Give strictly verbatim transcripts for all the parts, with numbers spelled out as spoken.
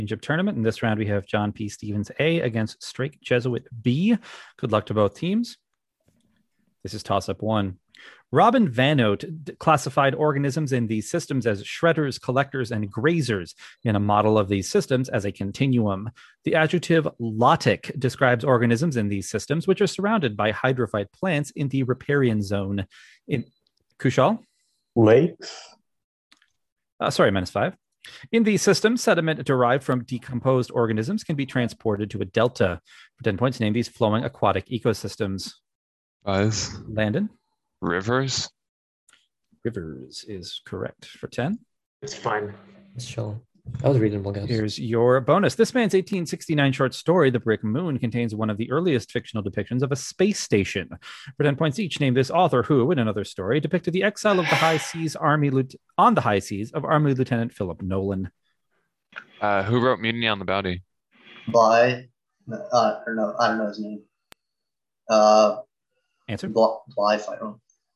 Championship tournament. In this round, we have John P. Stevens A against Strake Jesuit B. Good luck to both teams. This is toss-up one. Robin Vanote classified organisms in these systems as shredders, collectors, and grazers in a model of these systems as a continuum. The adjective lotic describes organisms in these systems which are surrounded by hydrophyte plants in the riparian zone. In Kushal? Lakes. Uh, sorry, minus five. In these systems, sediment derived from decomposed organisms can be transported to a delta. For ten points, name these flowing aquatic ecosystems. Buzz. Landon? Rivers. Rivers is correct for ten. It's fine. It's chilling. That was reasonable, guys. Here's your bonus. This man's eighteen sixty-nine short story, The Brick Moon, contains one of the earliest fictional depictions of a space station. For ten points each, name this author who, in another story, depicted the exile of the high seas army on the high seas of Army Lieutenant Philip Nolan. Uh, who wrote Mutiny on the Bounty? Bly. Uh, or no, I don't know his name. Uh, Answer? Bly, Bly I don't know.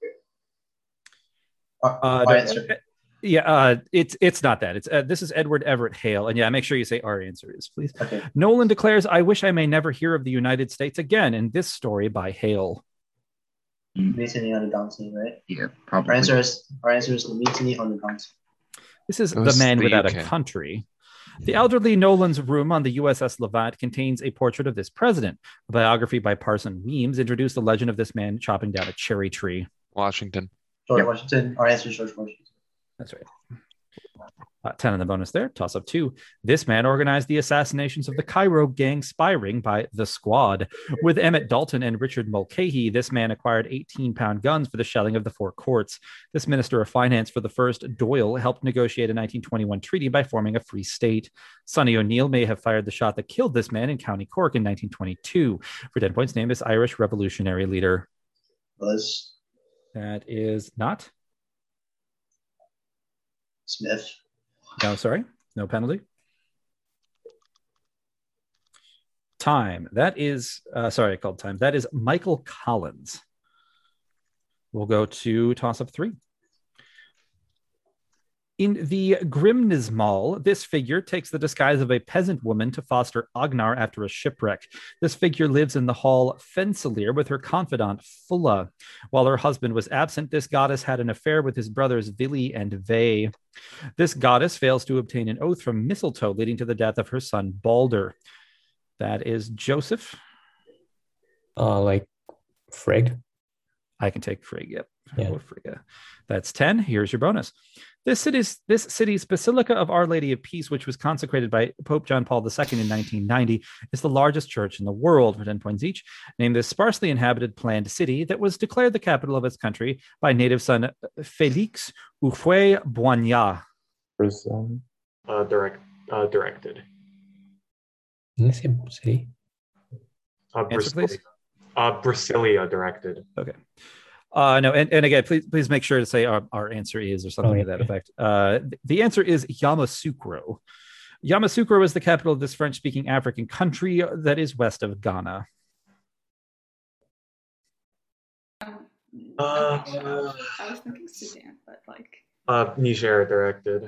Uh, answer. Yeah, uh, it's it's not that. It's uh, this is Edward Everett Hale, and yeah, make sure you say our answer is, please. Okay. Nolan declares, "I wish I may never hear of the United States again." In this story by Hale. Mutiny on the Bounty, right? Yeah, probably. Our answer is our answer is Mutiny on the Bounty. This is It was The Man the Without U K. a Country. The elderly Nolan's room on the U S S Levant contains a portrait of this president. A biography by Parson Weems introduced the legend of this man chopping down a cherry tree. Washington. George Yep. Washington. Our answer is George Washington. That's right. Uh, ten in the bonus there. Toss up two. This man organized the assassinations of the Cairo gang spy ring by The Squad. With Emmett Dalton and Richard Mulcahy, this man acquired eighteen-pound guns for the shelling of the four courts. This minister of finance for the first Doyle helped negotiate a nineteen twenty-one treaty by forming a free state. Sonny O'Neill may have fired the shot that killed this man in County Cork in nineteen twenty-two. For ten points, name this Irish revolutionary leader. Buzz That is not. Smith. No, sorry. No penalty. Time. That is, uh, sorry, I called time. That is Michael Collins. We'll go to toss up three. In the Grimnismal, this figure takes the disguise of a peasant woman to foster Agnar after a shipwreck. This figure lives in the hall Fensalir with her confidant Fulla. While her husband was absent, this goddess had an affair with his brothers Vili and Ve. This goddess fails to obtain an oath from Mistletoe, leading to the death of her son Balder. That is Joseph. Uh, like Frigg. I can take Frigg. Yep. Yeah. Oh, Frigga. That's ten. Here's your bonus. This city's this city's Basilica of Our Lady of Peace, which was consecrated by Pope John Paul the Second in nineteen ninety, is the largest church in the world. For ten points each, name this sparsely inhabited planned city that was declared the capital of its country by native son Félix Houphouët-Boigny. Brazil. Uh, direct, uh, directed. Didn't they say city? Uh, Answer, please. Brasilia. Uh, Brasilia directed. Okay. Uh, no, and, and again, please please make sure to say our, our answer is or something Oh, to that effect. Uh, the answer is Yamoussoukro. Yamoussoukro is the capital of this French-speaking African country that is west of Ghana. Um, Uh, I'm not sure. I was thinking Sudan, but like. Uh, Niger directed.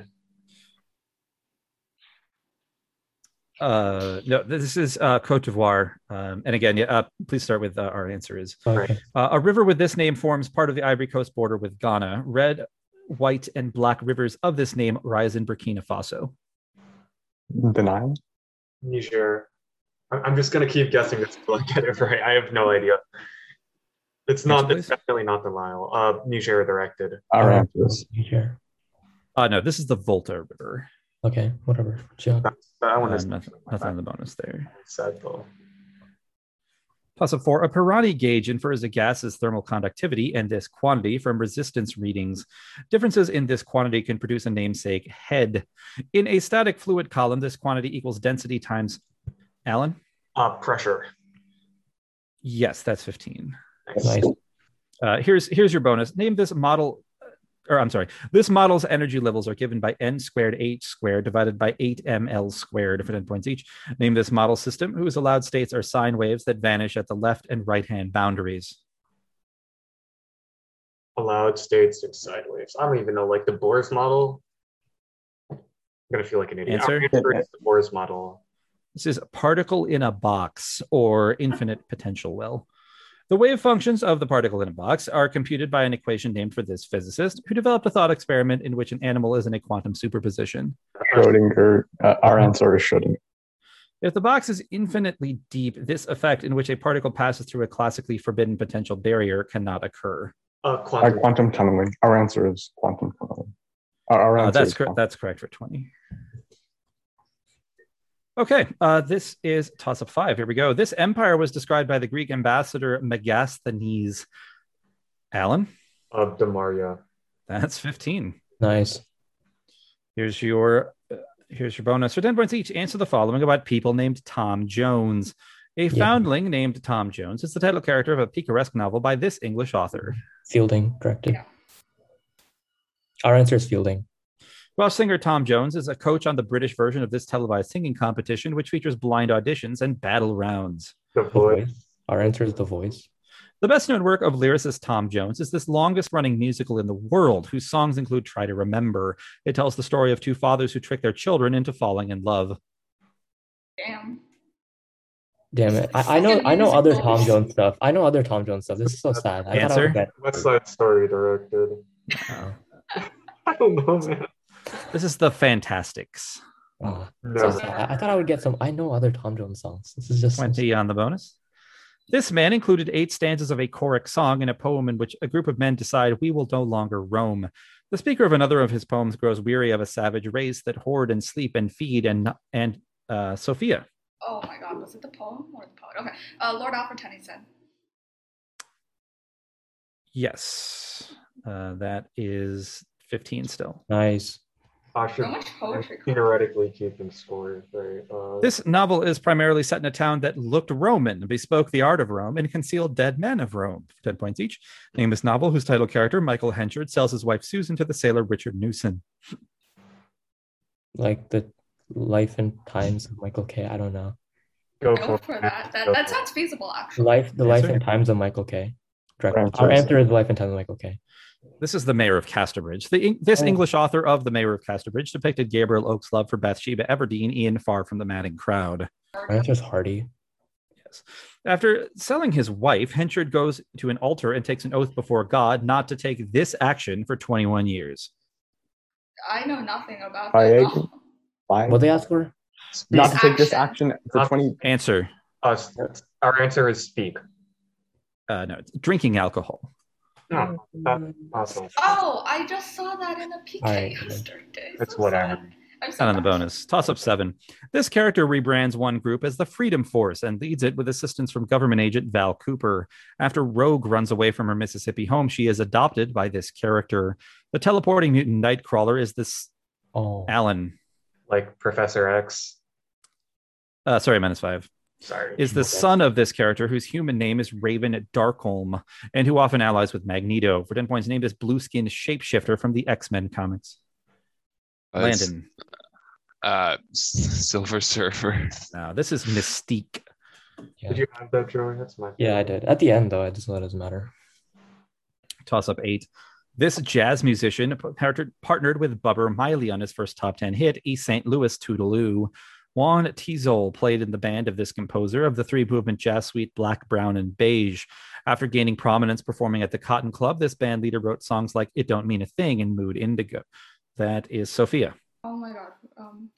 Uh, no, this is uh, Cote d'Ivoire. Um, and again, yeah, uh, please start with uh, our answer is. Okay. Uh, a river with this name forms part of the Ivory Coast border with Ghana. Red, white, and black rivers of this name rise in Burkina Faso. The Nile. Niger. I'm I'm just gonna keep guessing this until I get it right. I have no idea. It's not. Answer, It's please. definitely not the Nile. Uh, Niger directed. Our answers. Niger. Uh, no, this is the Volta River. Okay, whatever. Joke. That's, that one Uh, is nothing, nothing on the bonus there. sad though. Plus a four, a Pirani gauge infers a gas's thermal conductivity and this quantity from resistance readings. Differences in this quantity can produce a namesake head. In a static fluid column, this quantity equals density times, Alan? Uh, pressure. Yes, that's fifteen. Nice. Uh, here's, here's your bonus. Name this model, or I'm sorry, this model's energy levels are given by n squared h squared divided by eight m l squared for ten points each. Name this model system whose allowed states are sine waves that vanish at the left and right hand boundaries. Allowed states and sideways. I don't even know, like the Bohr's model. gonna feel like an idiot. Answer? Our answer is the Bohr's model. This is particle in a box or infinite potential well. The wave functions of the particle in a box are computed by an equation named for this physicist who developed a thought experiment in which an animal is in a quantum superposition. Schrodinger. Uh, our answer is Schrodinger. If the box is infinitely deep, this effect in which a particle passes through a classically forbidden potential barrier cannot occur. Uh, Uh, quantum. quantum tunneling. Our answer is quantum tunneling. Our, our Uh, answer that's is correct. quantum. That's correct for twenty. Okay, uh, this is toss up five. Here we go. This empire was described by the Greek ambassador Megasthenes. Alan, Of Demaria. that's fifteen. Nice. Here's your uh, here's your bonus for ten points each. Answer the following about people named Tom Jones. A Yeah. foundling named Tom Jones is the title character of a picaresque novel by this English author. Fielding, corrected. Yeah. Our answer is Fielding. Welsh singer Tom Jones is a coach on the British version of this televised singing competition, which features blind auditions and battle rounds. The The Voice. Voice. Our answer is The Voice. The best known work of lyricist Tom Jones is this longest running musical in the world, whose songs include Try to Remember. It tells the story of two fathers who trick their children into falling in love. Damn. Damn it. I, I know Fucking I know other musicals. Tom Jones stuff. I know other Tom Jones stuff. This is so sad. I thought I Answer? would get West Side Story directed. oh, I don't know, man. This is the Fantastics. oh, so No. sad. I, I thought I would get some. I know other Tom Jones songs. This is just twenty on the bonus. This man included eight stanzas of a choric song in a poem in which a group of men decide we will no longer roam. The speaker of another of his poems grows weary of a savage race that hoard and sleep and feed and and uh, Sophia. Oh my god, was it the poem or the poet? Okay. Uh, Lord Alfred Tennyson. Yes, uh, that is fifteen still. nice. I So should much poetry. theoretically keeping score, right? Uh, This novel is primarily set in a town that looked Roman, bespoke the art of Rome, and concealed dead men of Rome. ten points each. Name this novel, whose title character, Michael Henchard, sells his wife Susan to the sailor Richard Newson. Like the life and times of Michael K. I don't know. go Go for for it. that. That, Go that for sounds feasible, The actually. life the Yes, life sir. and times of Michael K. Correct. Our Our answer is- answer is the life and times of Michael K. This is the mayor of Casterbridge. The, this Oh. English author of The Mayor of Casterbridge depicted Gabriel Oak's love for Bathsheba Everdeen in Far from the Madding Crowd. Our answer is Hardy. Yes. After selling his wife, Henchard goes to an altar and takes an oath before God not to take this action for twenty-one years. I know nothing about I that. agree. novel. Fine. What they ask for? Not to This take this action. action for Not- twenty. Answer. Us. Our answer is speak. Uh, no, it's drinking alcohol. No, that, awesome. Oh, I just saw that in a P K Alright. yesterday. It's So whatever. sad. I'm so Not on the bad. bonus. Toss up seven. This character rebrands one group as the Freedom Force and leads it with assistance from government agent Val Cooper. After Rogue runs away from her Mississippi home, she is adopted by this character. The teleporting mutant Nightcrawler is this Oh, Alan. Like Professor X. Uh, sorry, minus five. Sorry. Is the son of this character whose human name is Raven Darkholm and who often allies with Magneto. For ten points, named as blue skinned shapeshifter from the X-Men comics. Uh, it's, Landon. Uh, S- Silver Surfer. Now, this is Mystique. yeah. Did you have that, Joey? That's my. Yeah, I did. At the end, though, I just thought it doesn't matter. Toss up eight. This jazz musician partnered, partnered with Bubber Miley on his first top ten hit, East Saint Louis Toodaloo. Juan Tizol played in the band of this composer of the three-movement jazz suite Black, Brown, and Beige. After gaining prominence performing at the Cotton Club, this band leader wrote songs like It Don't Mean a Thing and Mood Indigo. That is Sophia. Oh my god. Um,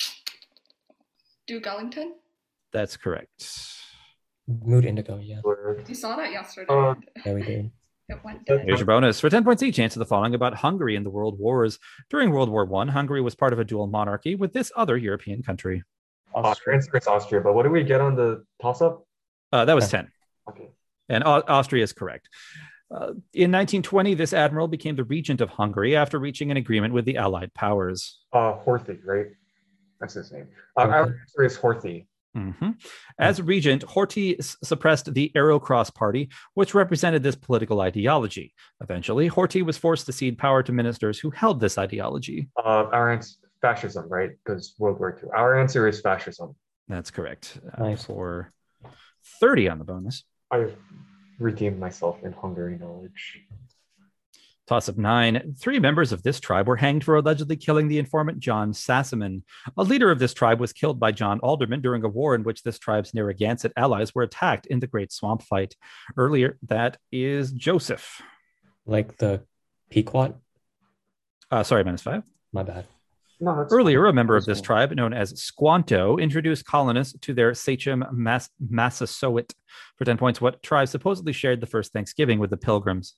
Duke Ellington? That's correct. Mood Indigo, yeah. You saw that yesterday. Uh, Yeah, we did. it went Here's down. Here's your bonus. For ten points each, answer the following about Hungary in the World Wars. During World War One, Hungary was part of a dual monarchy with this other European country. Our answer is Austria, but what do we get on the toss-up? Uh, that was Okay. ten. Okay. And Au- Austria is correct. Uh, in nineteen twenty, this admiral became the regent of Hungary after reaching an agreement with the Allied powers. Uh, Horthy, right? That's his name. Uh, our Horthy. answer is Horthy. Mhm. As regent, Horthy s- suppressed the Aerocross Party, which represented this political ideology. Eventually, Horthy was forced to cede power to ministers who held this ideology. Uh, our answer fascism, right? Because World War Two. Our answer is fascism. That's correct. Uh, Nice. For thirty on the bonus. I've redeemed myself in Hungary knowledge. Toss of nine. Three members of this tribe were hanged for allegedly killing the informant John Sassaman. A leader of this tribe was killed by John Alderman during a war in which this tribe's Narragansett allies were attacked in the Great Swamp Fight. Earlier, that is Joseph. Like the Pequot? Uh, sorry, minus five. My bad. No, that's Earlier, fine. a member of That's this fine. tribe, known as Squanto, introduced colonists to their sachem Mass- Massasoit. For ten points, what tribe supposedly shared the first Thanksgiving with the Pilgrims?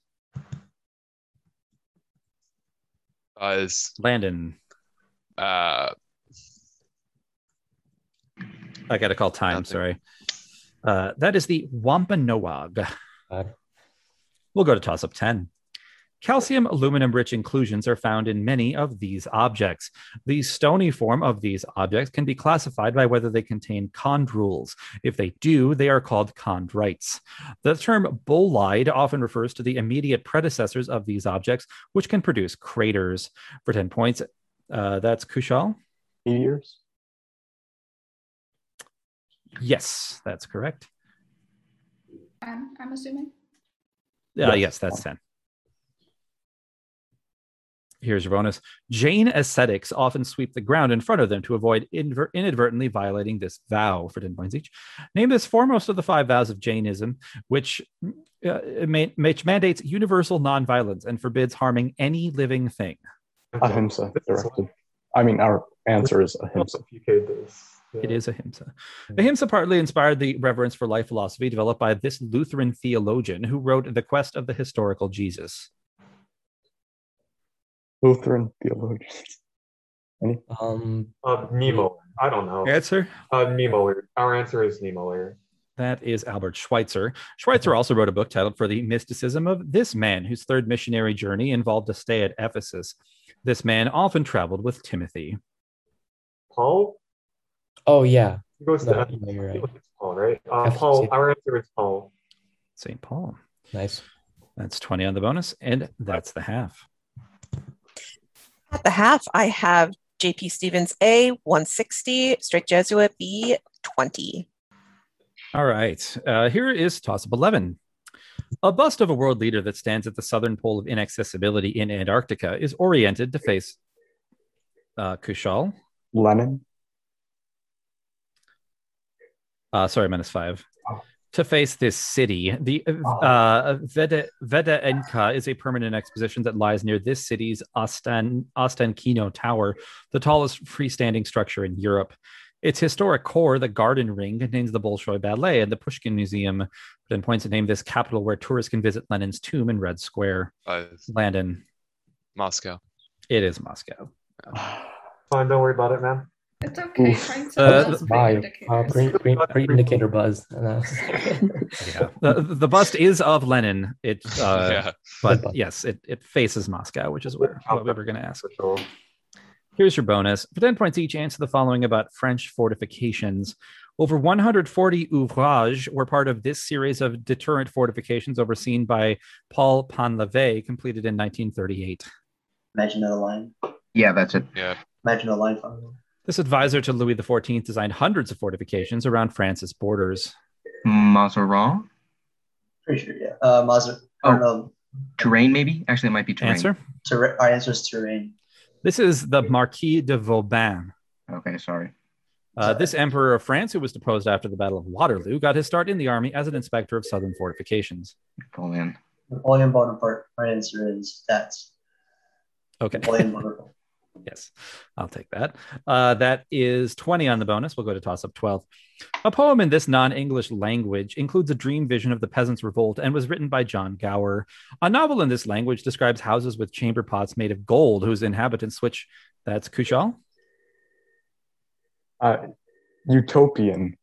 Buzz. Landon. Uh, I got to call time, Nothing. sorry. Uh, that is the Wampanoag. Bad. We'll go to toss up ten. Calcium aluminum rich inclusions are found in many of these objects. The stony form of these objects can be classified by whether they contain chondrules. If they do, they are called chondrites. The term bolide often refers to the immediate predecessors of these objects, which can produce craters. For ten points, uh, that's Kushal. Meteors. Yes, that's correct. I'm, I'm assuming. Uh, Yes. yes, that's ten. Here's your bonus. Jain ascetics often sweep the ground in front of them to avoid inver- inadvertently violating this vow. For ten points each. Name this foremost of the five vows of Jainism, which, uh, ma- which mandates universal nonviolence and forbids harming any living thing. Okay. Ahimsa This is directed. I mean, our answer is ahimsa. If you could this. It Yeah. is ahimsa. Ahimsa partly inspired the reverence for life philosophy developed by this Lutheran theologian who wrote The Quest of the Historical Jesus. Lutheran theologians. Any? Um, Uh, Nemo. I don't know. Answer? Uh, Niemöller. Our answer is Niemöller. That is Albert Schweitzer. Schweitzer also wrote a book titled For the Mysticism of This Man, whose third missionary journey involved a stay at Ephesus. This man often traveled with Timothy. Paul? oh yeah. He goes No, to yeah, you're right. It's Paul, right? Uh, Ephesus, Paul. yeah. Our answer is Paul. Saint Paul. Nice. That's twenty on the bonus, and that's the half. At the half, I have J P Stevens A, one sixty, Straight Jesuit B, twenty. All right. Uh, here is toss-up eleven. A bust of a world leader that stands at the southern pole of inaccessibility in Antarctica is oriented to face uh, Kushal. Lenin. Uh, sorry, minus five. Oh. To face this city. The Oh. uh, Veda, Veda Enka is a permanent exposition that lies near this city's Ostan, Ostankino Tower, the tallest freestanding structure in Europe. Its historic core, the Garden Ring, contains the Bolshoi Ballet and the Pushkin Museum. Then points to name this capital where tourists can visit Lenin's tomb in Red Square. Buzz. Landon. Moscow. It is Moscow. Fine, don't worry about it, man. It's okay. Oof. Trying Uh, to adjust Bye. pre-indicators. Uh, pre, pre, pre indicator buzz. Uh, Yeah. the, the bust is of Lenin. It, uh, Yeah. but bust. yes, it, it faces Moscow, which is where, what we were going to ask. For sure. Here's your bonus. For ten points each, answer the following about French fortifications. Over one hundred forty ouvrages were part of this series of deterrent fortifications overseen by Paul Painlevé, completed in nineteen thirty-eight. Imagine a line. Yeah, that's it. Yeah. Imagine a line from This advisor to Louis the fourteenth designed hundreds of fortifications around France's borders. Mazarin? Pretty sure, yeah. Uh, Mazar. I Oh. don't know. Terrain, maybe? Actually, it might be terrain. Answer? Terra- our answer is terrain. This is the Marquis de Vauban. Okay, sorry. Uh, this emperor of France, who was deposed after the Battle of Waterloo, got his start in the army as an inspector of southern fortifications. Fall in. Napoleon Bonaparte. Our answer is that's Okay. Napoleon Bonaparte. Yes, I'll take that. Uh, that is twenty on the bonus. We'll go to toss up twelve. A poem in this non-English language includes a dream vision of the peasants' revolt and was written by John Gower. A novel in this language describes houses with chamber pots made of gold whose inhabitants switch. That's Kushal? Uh, utopian.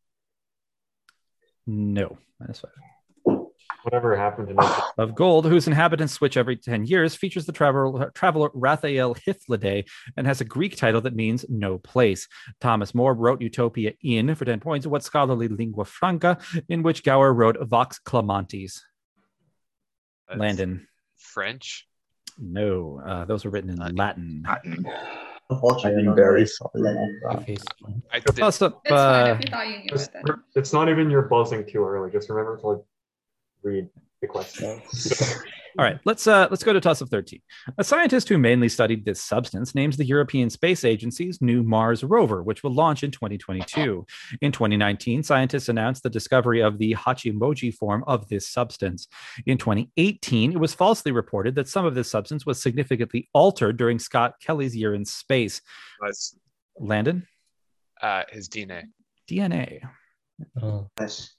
No. Minus five. Whatever happened to me. Of gold, whose inhabitants switch every ten years, features the traveler, traveler Raphael Hythloday and has a Greek title that means no place. Thomas More wrote Utopia in, for ten points, what scholarly lingua franca, in which Gower wrote Vox Clamantis. That's Landon. French. No, uh, those were written in Latin. Latin. Latin. I Unfortunately, we am don't very know sorry Lenin. about that. face. I did. Toss up, It's fine uh, if you thought you knew It's, it. Then. it's not even your buzzing too early. Just remember to like read. the question. All right, let's uh, let's go to toss of thirteen. A scientist who mainly studied this substance names the European Space Agency's new Mars rover, which will launch in twenty twenty-two. In twenty nineteen, scientists announced the discovery of the Hachimoji form of this substance. In twenty eighteen, it was falsely reported that some of this substance was significantly altered during Scott Kelly's year in space. Was Landon? uh, his D N A. D N A. Oh, Nice.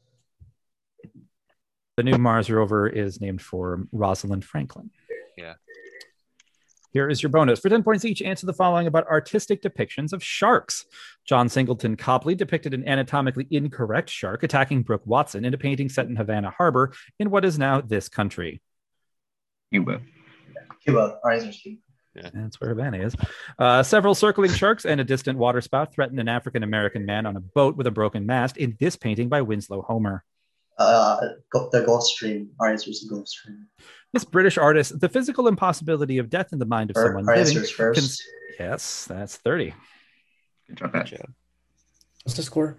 The new Mars rover is named for Rosalind Franklin. Yeah. Here is your bonus. For ten points each, answer the following about artistic depictions of sharks. John Singleton Copley depicted an anatomically incorrect shark attacking Brooke Watson in a painting set in Havana Harbor in what is now this country. Cuba. Cuba. Our answer is Cuba. That's where Havana is. Uh, several circling sharks and a distant waterspout threaten an African-American man on a boat with a broken mast in this painting by Winslow Homer. Uh, go- the Gulf Stream. Our answer is the Gulf Stream. This British artist, the physical impossibility of death in the mind of Our, someone our living. answer is first. cons- yes, that's thirty. Good job, Pat. what's the score?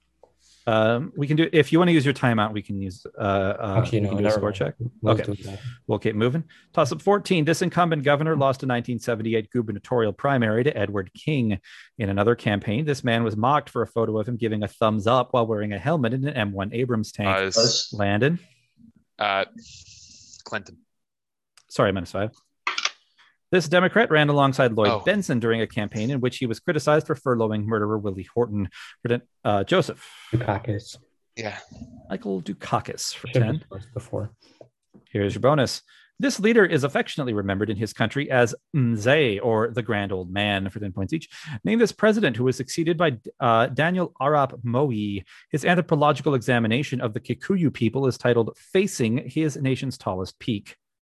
Um, we can do if you want to use your timeout. We can use. Uh, uh, Actually, we no, can do a never score mind. check. We'll Okay. do that. We'll keep moving. Toss up fourteen. This incumbent governor lost a nineteen seventy-eight gubernatorial primary to Edward King. In another campaign, this man was mocked for a photo of him giving a thumbs up while wearing a helmet in an M one Abrams tank. Was Was Landon. uh, Clinton. Sorry, minus five. This Democrat ran alongside Lloyd Oh. Benson during a campaign in which he was criticized for furloughing murderer Willie Horton. For uh, Joseph. Dukakis. Yeah. Michael Dukakis for Should have ten. been before. Here's your bonus. This leader is affectionately remembered in his country as Mzee, or the Grand Old Man, for ten points each. Name this president who was succeeded by uh, Daniel Arap Moi. His anthropological examination of the Kikuyu people is titled Facing His Nation's Tallest Peak.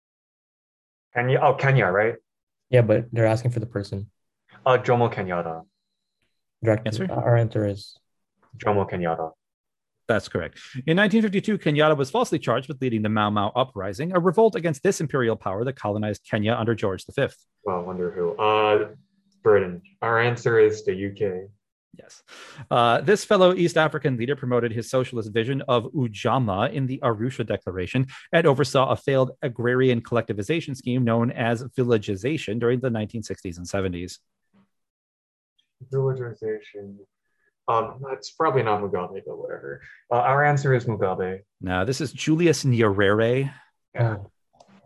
Kenya. Oh, Kenya, right? Yeah, but they're asking for the person. Uh, Jomo Kenyatta. Direct Answer? Our answer is Jomo Kenyatta. That's correct. In nineteen fifty-two, Kenyatta was falsely charged with leading the Mau Mau Uprising, a revolt against this imperial power that colonized Kenya under George the Fifth. Well, I wonder who. Uh, Britain. Our answer is the U K. Yes. Uh, this fellow East African leader promoted his socialist vision of Ujamaa in the Arusha Declaration and oversaw a failed agrarian collectivization scheme known as villagization during the nineteen sixties and seventies. Villagization. Um, that's probably not Mugabe, but whatever. Uh, our answer is Mugabe. Now, this is Julius Nyerere. Yeah. oh,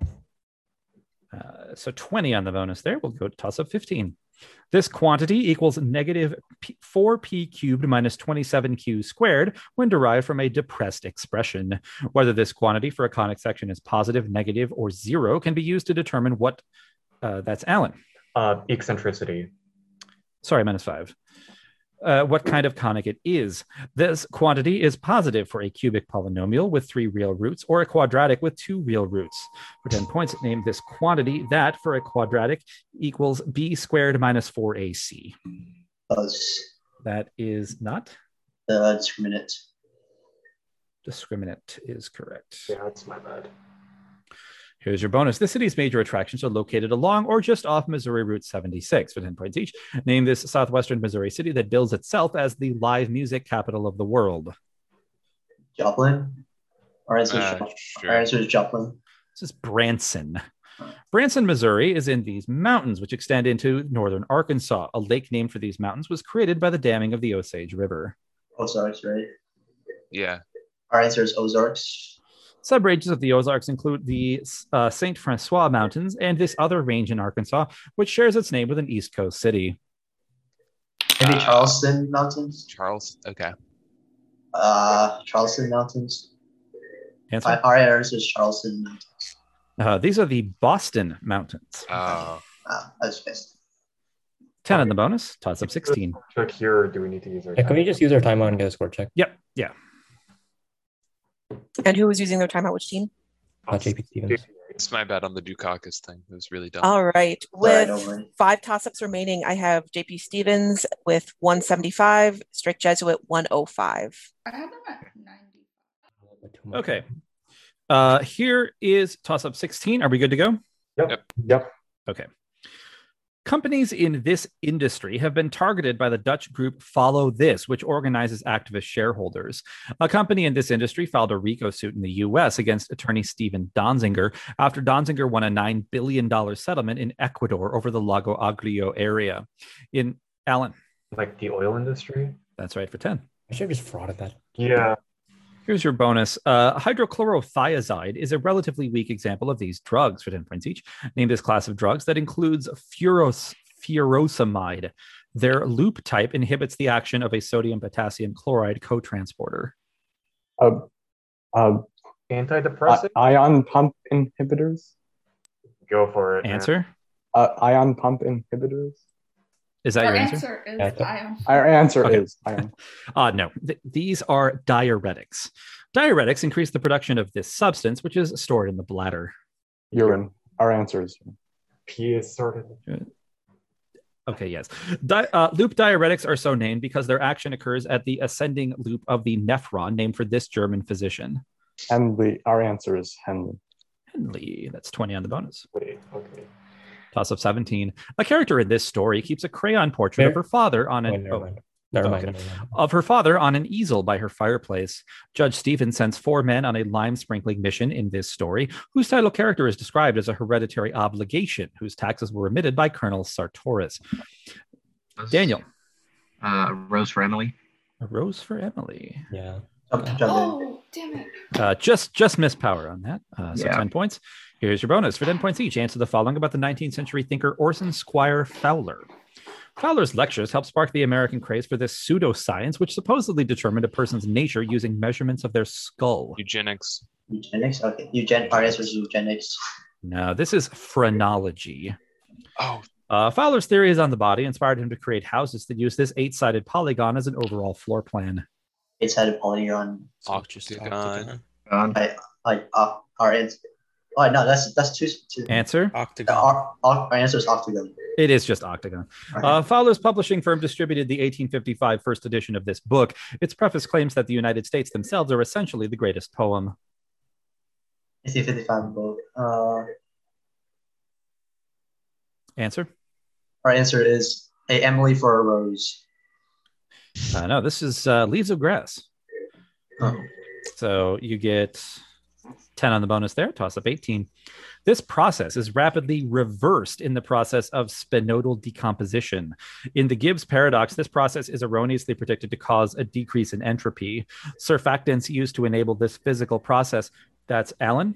Uh, so twenty on the bonus there. We'll go to toss up fifteen. This quantity equals negative p- four p cubed minus twenty-seven q squared when derived from a depressed expression. Whether this quantity for a conic section is positive, negative, or zero can be used to determine what, uh, that's Alan. Uh, eccentricity. Sorry, minus five. Uh, what kind of conic it is. This quantity is positive for a cubic polynomial with three real roots or a quadratic with two real roots. For ten points, name this quantity that for a quadratic equals b squared minus four a c. was That is not the discriminant. discriminant is correct. Yeah, that's my bad. Here's your bonus. The city's major attractions are located along or just off Missouri Route seventy-six for ten points each. Name this southwestern Missouri city that bills itself as the live music capital of the world. Joplin. Our answer is, Uh, Jop- sure. our answer is Joplin. This is Branson. Branson, Missouri is in these mountains, which extend into northern Arkansas. A lake named for these mountains was created by the damming of the Osage River. Ozarks, right? Yeah. Our answer is Ozarks. Subranges of the Ozarks include the uh, Saint Francois Mountains and this other range in Arkansas, which shares its name with an East Coast city. Maybe Uh, Charleston Mountains. Charles. Okay. Uh, Charleston Mountains. Answer? Our our answer is Charleston Mountains. Uh, these are the Boston Mountains. Oh. Ah, I was pissed. ten on the bonus, toss up sixteen. Check here, or do we need to use our yeah, can we time? just use our timeout and get a score check? Yep, yeah. And who was using their timeout? Which team? Uh, J P Stevens. It's my bad on the Dukakis thing. It was really dumb. All right. Sorry, don't With worry. five toss-ups remaining, I have J P Stevens with one seventy-five, Strict Jesuit one oh five. I had them at ninety. Okay. Uh, here is toss up sixteen. Are we good to go? Yep. Yep. Yep. Okay. Companies in this industry have been targeted by the Dutch group Follow This, which organizes activist shareholders. A company in this industry filed a RICO suit in the U S against attorney Steven Donziger after Donziger won a nine billion dollars settlement in Ecuador over the Lago Agrio area. In Alan. Like the oil industry? That's right for ten. I should have just frauded that. Yeah. Here's your bonus. Uh, hydrochlorothiazide is a relatively weak example of these drugs for ten points each. Name this class of drugs that includes furos, furosemide. Their loop type inhibits the action of a sodium potassium chloride cotransporter. Uh, uh, Antidepressant? I- ion pump inhibitors. Go for it. man. Answer? Uh, ion pump inhibitors. Is that Our your answer? answer is Yeah, ion. Our answer Okay. is ion. Uh, no, Th- these are diuretics. Diuretics increase the production of this substance, which is stored in the bladder. Urine. Our answer is P is sorted. Okay, yes. Di- uh, loop diuretics are so named because their action occurs at the ascending loop of the nephron, named for this German physician. Henley. Our answer is Henley. Henley. That's twenty on the bonus. Wait, okay. Toss of seventeen. A character in this story keeps a crayon portrait of There- her father on Wait, an never oh, mind. Never mind. okay. never mind. of her father on an easel by her fireplace. Judge Stephen sends four men on a lime sprinkling mission in this story, whose title character is described as a hereditary obligation, whose taxes were remitted by Colonel Sartoris. Daniel. Uh, Rose for Emily. A rose for Emily. Yeah. Jump, jump in. Oh, damn it. Uh, just just missed power on that. Uh, so Yeah. ten points. Here's your bonus for ten points each. Answer the following about the nineteenth century thinker Orson Squire Fowler. Fowler's lectures helped spark the American craze for this pseudoscience, which supposedly determined a person's nature using measurements of their skull. Eugenics. Eugenics? Okay. Eugen- our answer is eugenics. No, this is phrenology. Oh, Uh, Fowler's theories on the body inspired him to create houses that use this eight-sided polygon as an overall floor plan. It's had a polygon. So just Octagon. octagon. Gone. I, like, uh, our answer. Oh, no, that's that's two. two. Answer? Octagon. Our, our, our answer is octagon. It is just octagon. Okay. Uh, Fowler's publishing firm distributed the eighteen fifty-five first edition of this book. Its preface claims that the United States themselves are essentially the greatest poem. eighteen fifty-five book. Uh, Answer? our answer is a Emily for a Rose. Uh, no, this is uh, Leaves of Grass. Oh. So you get ten on the bonus there, toss up eighteen. This process is rapidly reversed in the process of spinodal decomposition. In the Gibbs paradox, this process is erroneously predicted to cause a decrease in entropy. Surfactants used to enable this physical process. That's Alan?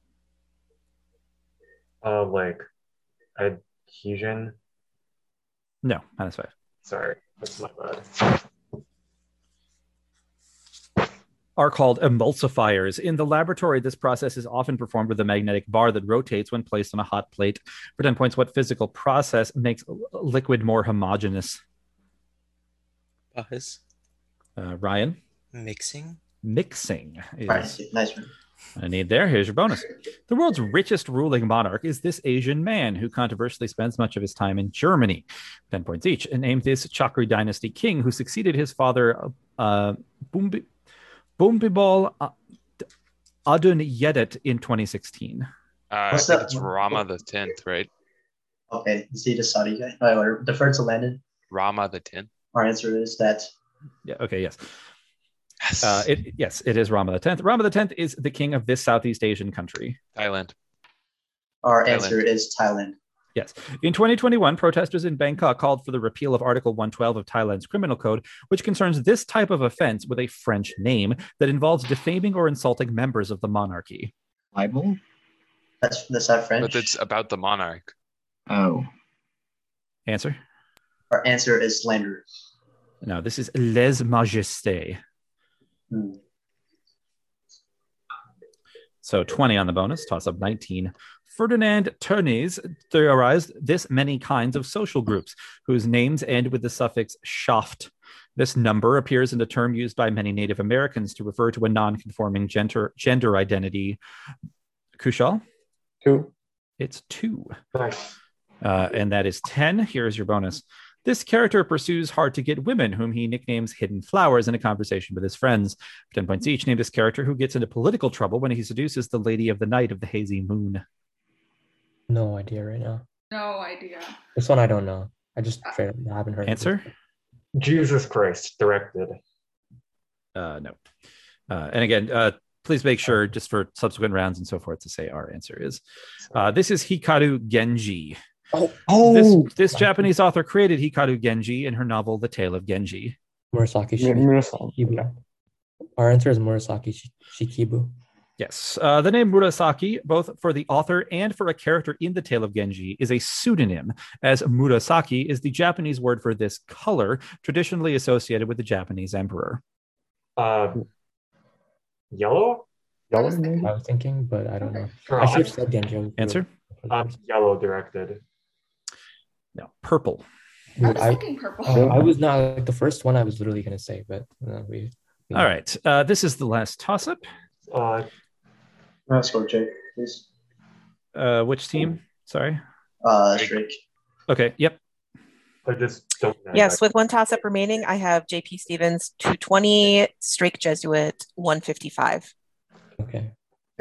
Uh, like adhesion. No, minus five. Sorry, that's my bad. Are called emulsifiers. In the laboratory, this process is often performed with a magnetic bar that rotates when placed on a hot plate. For ten points, what physical process makes liquid more homogeneous? Pause. Uh, Ryan? Mixing. Mixing is Nice, nice one. I need there. Here's your bonus. The world's richest ruling monarch is this Asian man who controversially spends much of his time in Germany. ten points each. And named this Chakri dynasty king who succeeded his father, uh, Bumbi- Bumbibol uh, Adun Yedet in twenty sixteen. Uh, I What's think that? it's Rama the tenth, right? Okay, is he the Saudi guy? All right, we're defer to Landon. Rama the tenth. Our answer is that. Yeah. Okay. Yes. Yes. Uh, it yes, it is Rama the tenth. Rama the tenth is the king of this Southeast Asian country. Thailand. Our Thailand. answer is Thailand. Yes. In twenty twenty-one, protesters in Bangkok called for the repeal of Article one twelve of Thailand's criminal code, which concerns this type of offense with a French name that involves defaming or insulting members of the monarchy. Libel? That's that's not French. But it's about the monarch. Oh. Answer? Our answer is slander. No, this is lèse majesté. Hmm. So twenty on the bonus, toss up nineteen. Ferdinand Tönnies theorized this many kinds of social groups whose names end with the suffix "schaft." This number appears in a term used by many Native Americans to refer to a non-conforming gender gender identity. Kushal? Two. It's two. Nice. Uh, and that is ten. Here's your bonus. This character pursues hard-to-get women, whom he nicknames Hidden Flowers, in a conversation with his friends. ten points each. Name this character who gets into political trouble when he seduces the Lady of the Night of the Hazy Moon. No idea right now. No idea. This one I don't know. I just straight up haven't heard. of Answer? this. Jesus Christ, directed. Uh, no. Uh, and again, uh, please make sure, just for subsequent rounds and so forth, to say our answer is. Uh, this is Hikaru Genji. Oh, Oh, This, this Japanese author created Hikaru Genji in her novel The Tale of Genji. Murasaki Mi- Murasaki. Shikibu. Our answer is Murasaki Shi- Shikibu. Yes. Uh, the name Murasaki, both for the author and for a character in The Tale of Genji, is a pseudonym, as Murasaki is the Japanese word for this color, traditionally associated with the Japanese emperor. Uh, yellow? I was Yellow, maybe? I was thinking, but I don't know. Or I should I'm- have said Genji. Answer? um, yellow directed. No, purple. I Dude, was I, thinking purple. uh, I was not like the first one I was literally gonna say, but uh, we, we All right. Uh, this is the last toss-up. Uh, No, score check, please. Uh, which team? Sorry. Uh, Drake. Okay. Yep. I just don't know. Yes, with one toss up remaining, I have J P Stevens two twenty, Strake Jesuit one fifty-five. Okay.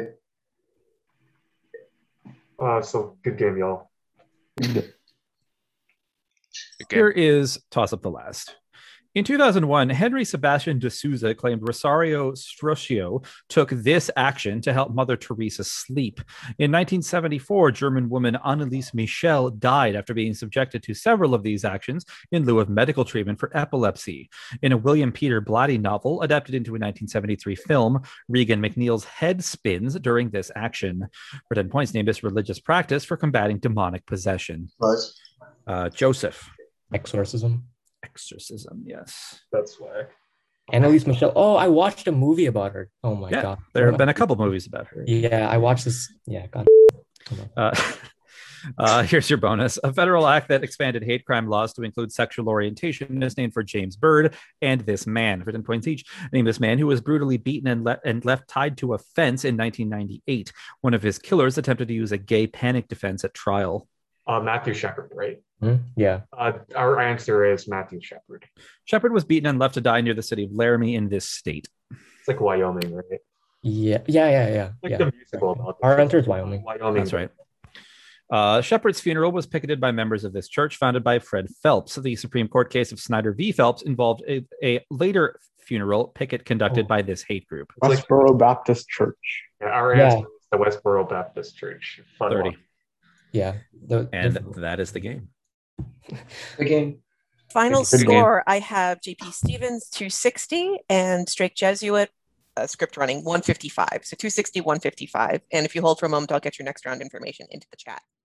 Uh, so good game, y'all. Good game. Here is toss up the last. In two thousand one, Henry Sebastian de Souza claimed Rosario Straussio took this action to help Mother Teresa sleep. In nineteen seventy-four, German woman Anneliese Michel died after being subjected to several of these actions in lieu of medical treatment for epilepsy. In a William Peter Blatty novel adapted into a nineteen seventy-three film, Regan McNeil's head spins during this action. For ten points, name this religious practice for combating demonic possession. Buzz. Uh, Joseph. Exorcism. Exorcism, yes. That's why. Annalise Michelle. Oh, I watched a movie about her. Oh my Yeah, god. there have been a couple movies about her. Yeah, I watched this. Yeah, God. Come on. Uh, uh, here's your bonus. A federal act that expanded hate crime laws to include sexual orientation is named for James Byrd and this man. For ten points each, name this man who was brutally beaten and, le- and left tied to a fence in nineteen ninety-eight. One of his killers attempted to use a gay panic defense at trial. Uh, Matthew Shepard, right? Hmm? Yeah. Uh, our answer is Matthew Shepard. Shepard was beaten and left to die near the city of Laramie in this state. It's like Wyoming, right? Yeah. Yeah. Yeah. Yeah. Like yeah. the musical about this. Our answer is Wyoming. Wyoming. That's right. Uh, Shepard's funeral was picketed by members of this church founded by Fred Phelps. The Supreme Court case of Snyder v. Phelps involved a, a later funeral picket conducted Oh. by this hate group. Westboro Baptist Church. Yeah, our Yeah. answer is the Westboro Baptist Church. Fun thirty. one. Yeah. The, And the- that is the game. Good game. Final Good game. score, I have J P Stevens two sixty and Strake Jesuit uh, script running one fifty-five. So two sixty, one fifty-five. And if you hold for a moment, I'll get your next round information into the chat.